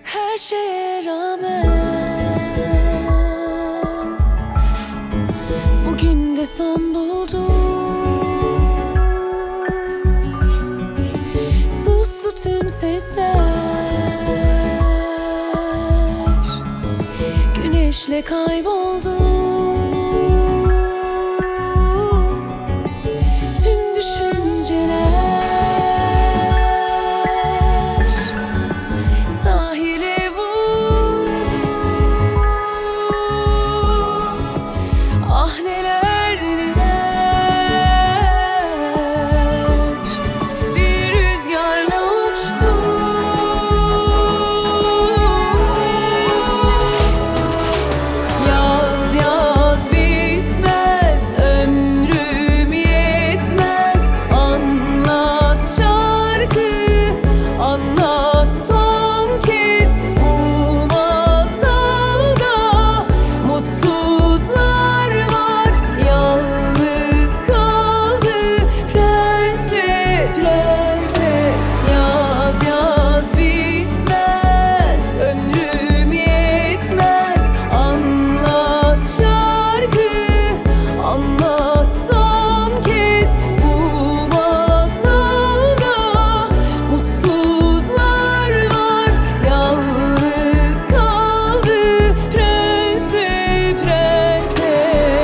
Her şeye rağmen bugün de son buldu. Sustu tüm sesler, güneşle kayboldu. Tüm düşünceler sahile vurdu. Ah neler neler bir rüzgarla uçtu. Yaz yaz bitmez, ömrüm yetmez. Anlat şarkı, anlat son kez. Bu masalda mutsuzlar var, yalnız kaldı prens ve prenses. Yaz yaz bitmez, ömrüm yetmez. Anlat şarkı, anlat son kez. Bu masalda mutsuzlar var, yalnız kaldı prens ve prenses.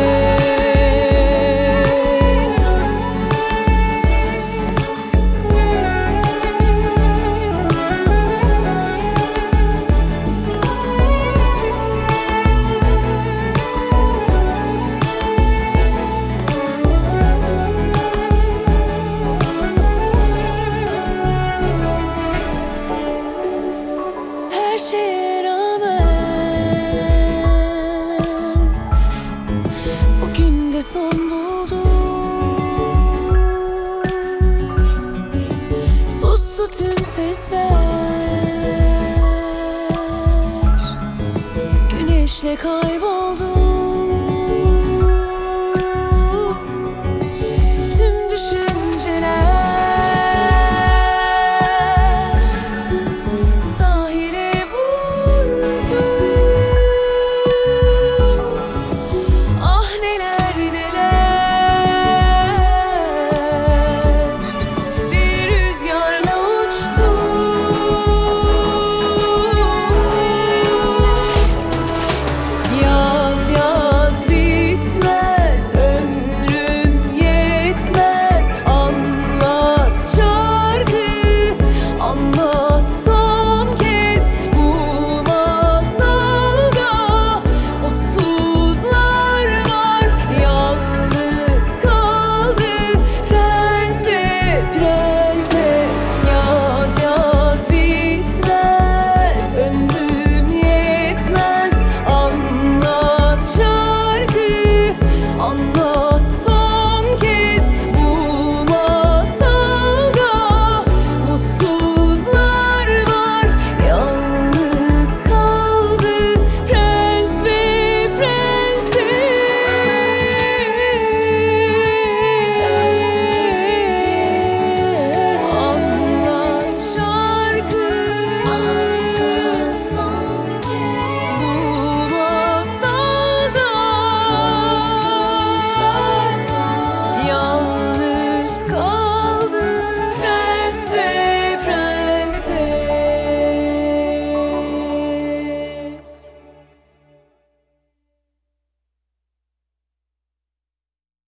Her şeye rağmen bugün de son buldu. Sustu tüm sesler, güneşle kayboldu.